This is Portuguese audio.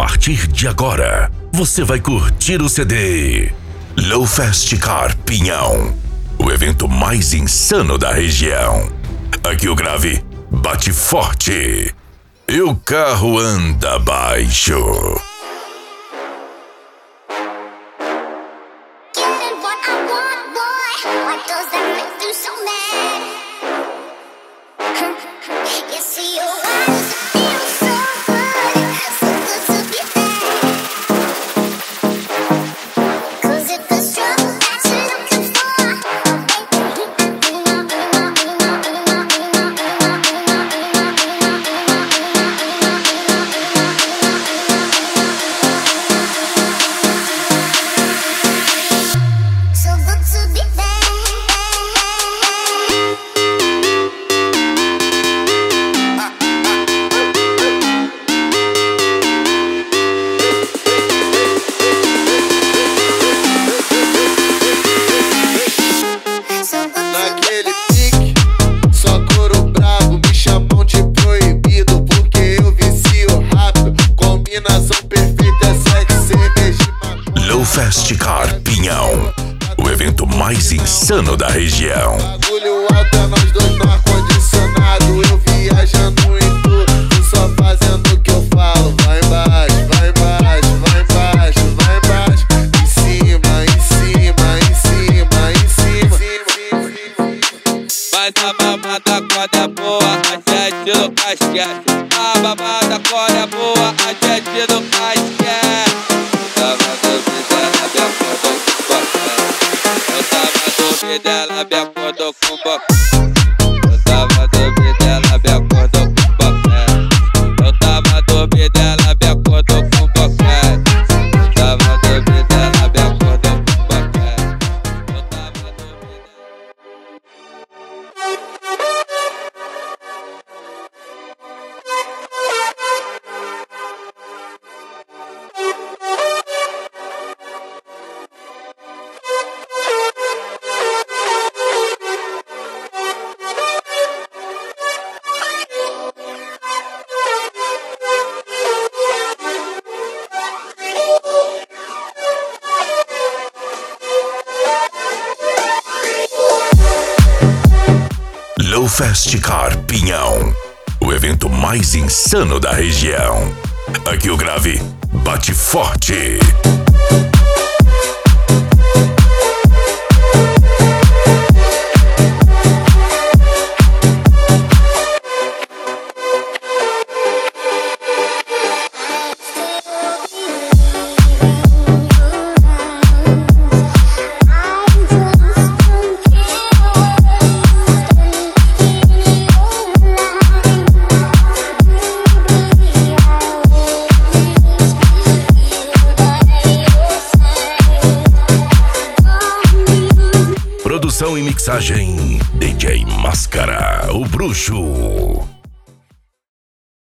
partir de agora, você vai curtir o CD Low Fast Car Pinhão, o evento mais insano da região. Aqui o grave bate forte e o carro anda baixo. Low Fast Car Pinhão, o evento mais insano da região. Bagulho alto é nós dois no ar-condicionado. Eu viajando em tudo, só fazendo o que eu falo. Vai embaixo, vai embaixo, vai embaixo, vai embaixo. Em cima, em cima, em cima, em cima. Mas a mamada quando é boa, a gente nunca esquece. A mamada quando é boa, a gente nunca esquece. Eu tava dormindo, ela me acordou com boca. Eu tava dormindo, ela me acordou com boca. Eu tava dormindo, ela me acordou com boca. Eu tava dormindo, ela me acordou com boca. Eu tava dormindo. Low Fast Car Pinhão, o evento mais insano da região. Aqui o grave bate forte. Produção e mixagem DJ Máscara, o bruxo.